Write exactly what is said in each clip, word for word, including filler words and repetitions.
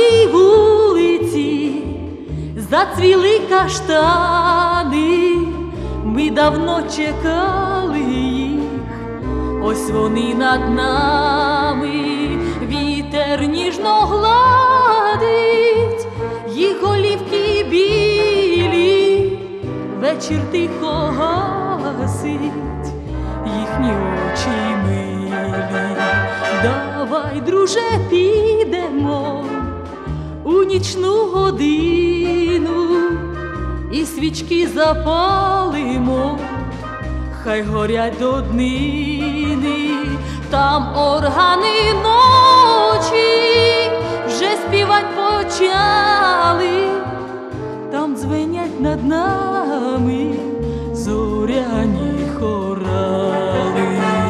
нашій вулиці зацвіли каштани, ми давно чекали їх, ось вони над нами, вітер ніжно гладить, їх голівки білі, вечір тихо гасить, їхні очі милі. Давай, друже, підемо у нічну годину і свічки запалимо, хай горять до днини. Там органи ночі вже співать почали, там дзвенять над нами зоряні хорали.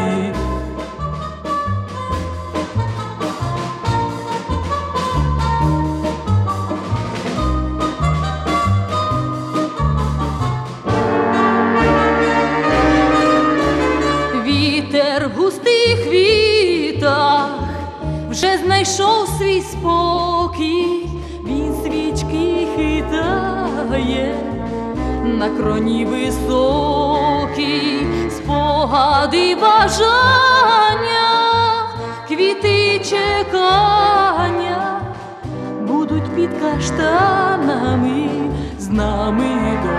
Вітер в густих вітах вже знайшов свій спокій, він свічки хитає на кроні високій, спогади бажання, квіти чекання будуть під каштанами, з нами до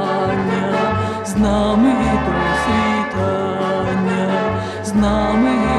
світання, з нами до світання, з нами.